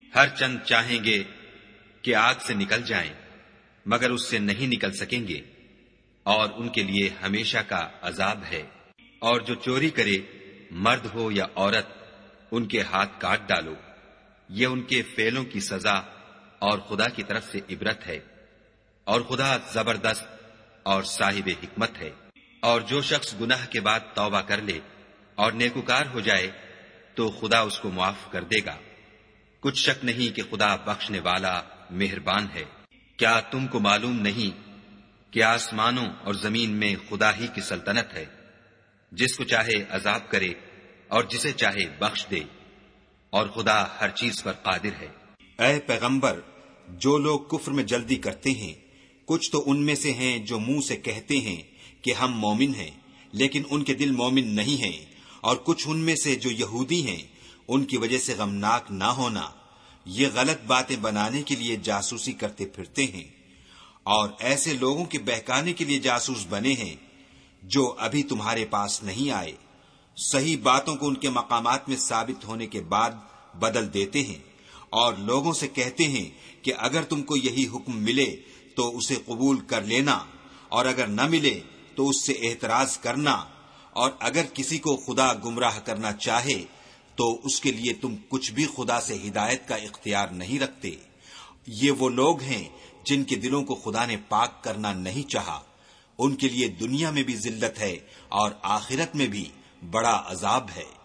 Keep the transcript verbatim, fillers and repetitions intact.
ہر چند چاہیں گے کہ آگ سے نکل جائیں مگر اس سے نہیں نکل سکیں گے، اور ان کے لیے ہمیشہ کا عذاب ہے۔ اور جو چوری کرے مرد ہو یا عورت ان کے ہاتھ کاٹ ڈالو، یہ ان کے فعلوں کی سزا اور خدا کی طرف سے عبرت ہے، اور خدا زبردست اور صاحب حکمت ہے۔ اور جو شخص گناہ کے بعد توبہ کر لے اور نیکوکار ہو جائے تو خدا اس کو معاف کر دے گا۔ کچھ شک نہیں کہ خدا بخشنے والا مہربان ہے۔ کیا تم کو معلوم نہیں کہ آسمانوں اور زمین میں خدا ہی کی سلطنت ہے، جس کو چاہے عذاب کرے اور جسے چاہے بخش دے، اور خدا ہر چیز پر قادر ہے۔ اے پیغمبر، جو لوگ کفر میں جلدی کرتے ہیں، کچھ تو ان میں سے ہیں جو منہ سے کہتے ہیں کہ ہم مومن ہیں لیکن ان کے دل مومن نہیں ہیں، اور کچھ ان میں سے جو یہودی ہیں، ان کی وجہ سے غمناک نہ ہونا، یہ غلط باتیں بنانے کے لیے جاسوسی کرتے پھرتے ہیں، اور ایسے لوگوں کے بہکانے کے لیے جاسوس بنے ہیں جو ابھی تمہارے پاس نہیں آئے، صحیح باتوں کو ان کے مقامات میں ثابت ہونے کے بعد بدل دیتے ہیں، اور لوگوں سے کہتے ہیں کہ اگر تم کو یہی حکم ملے تو اسے قبول کر لینا، اور اگر نہ ملے تو اس سے اعتراض کرنا، اور اگر کسی کو خدا گمراہ کرنا چاہے تو اس کے لیے تم کچھ بھی خدا سے ہدایت کا اختیار نہیں رکھتے۔ یہ وہ لوگ ہیں جن کے دلوں کو خدا نے پاک کرنا نہیں چاہا، ان کے لیے دنیا میں بھی ذلت ہے اور آخرت میں بھی بڑا عذاب ہے۔